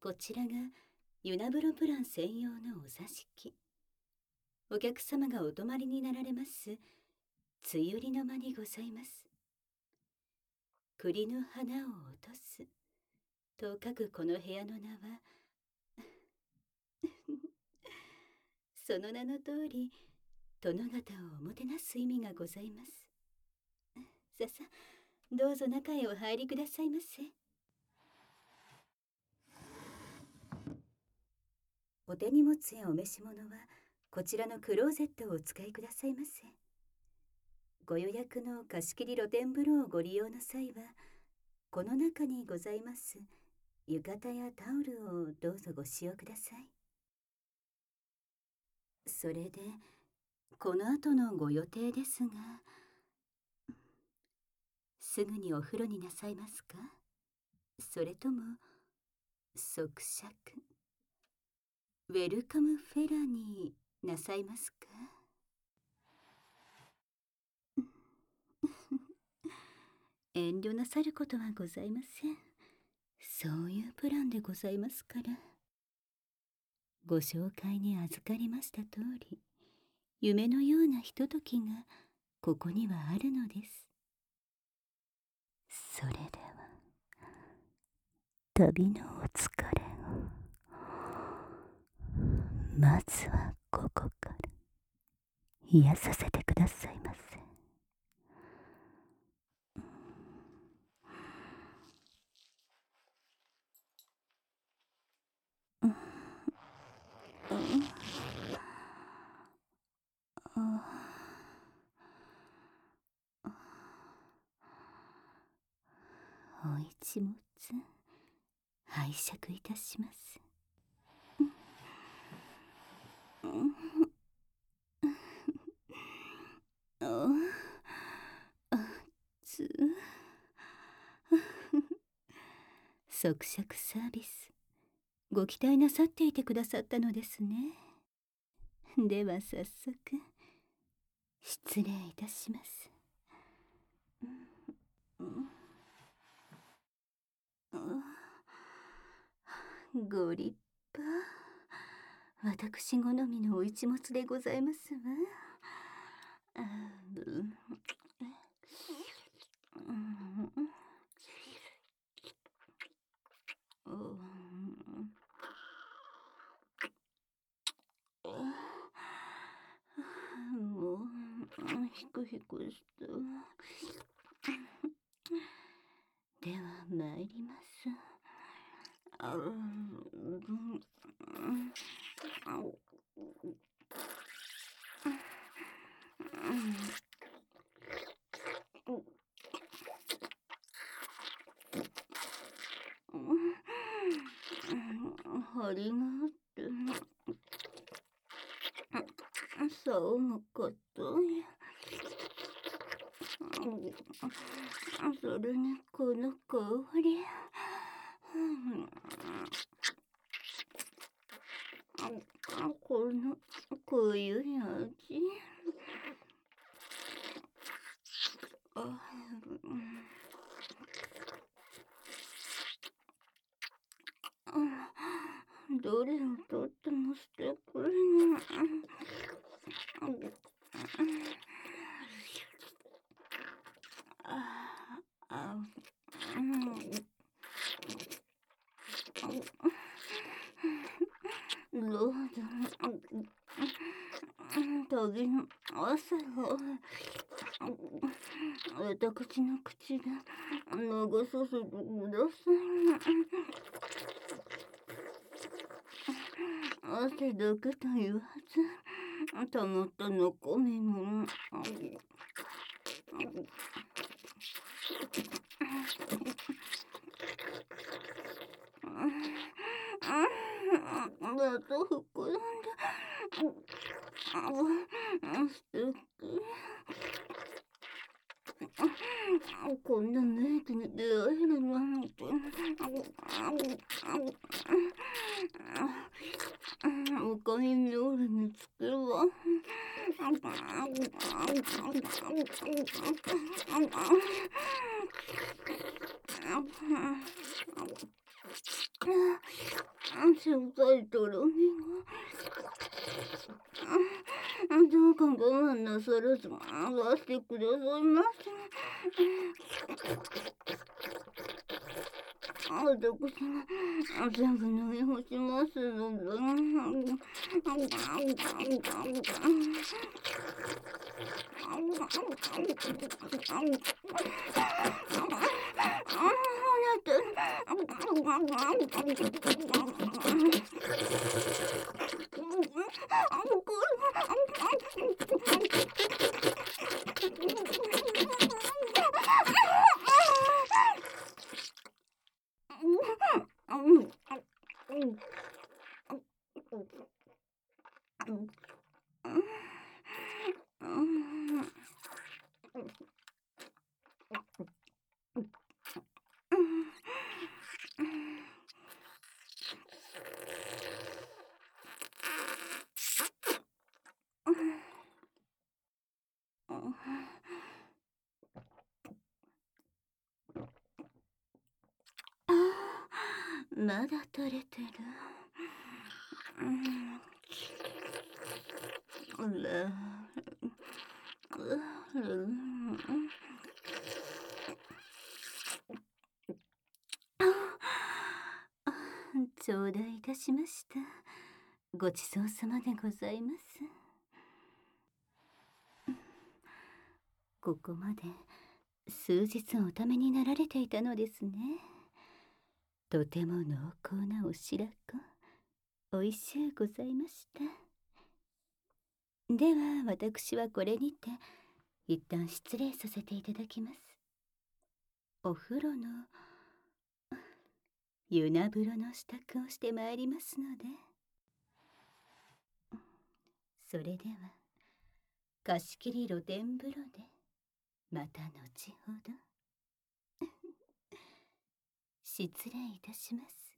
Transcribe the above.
こちらが湯な風呂プラン専用のお座敷。お客様がお泊まりになられますつゆりの間にございます。栗の花を落とすと書くこの部屋の名はその名の通り殿方をおもてなす意味がございます。ささ、どうぞ中へお入りくださいませ。お手荷物やお召し物はこちらのクローゼットをお使いくださいませ。ご予約の貸し切り露天風呂をご利用の際はこの中にございます浴衣やタオルをどうぞご使用ください。それでこの後のご予定ですが、すぐにお風呂になさいますか、それとも即尺ウェルカムフェラになさいますか。遠慮なさることはございません。そういうプランでございますから。ご紹介に預かりました通り、夢のようなひとときがここにはあるのです。それでは旅のお疲れをまずはここから癒させてくださいませ。お一物拝借いたします。即尺サービスご期待なさっていてくださったのですね。では早速失礼いたします。ご立派。私好みのお一物でございますわ。もうひくひくした。では参ります。ありがとう。そうのことや。それにこの香り。この濃ゆい味。どれをとっても素敵ね。どうぞ旅の朝を私の口で流させてください。汗だけと言わずたまった中身もだと膨らんで素敵。こんなメイクに出会えるなんて。おかみ料理につけはうさいとろみが。どうか我慢なさらず、出してくださいませ。私も全部飲み干しますので。まだ垂れてる。頂戴いたしました。ごちそうさまでございます。ここまで数日おためになられていたのですね。とても濃厚なお白子、おいしゅうございました。では私はこれにて一旦失礼させていただきます。お風呂の湯な風呂の支度をしてまいりますので。それでは貸し切り露天風呂でまた後ほど。失礼いたします。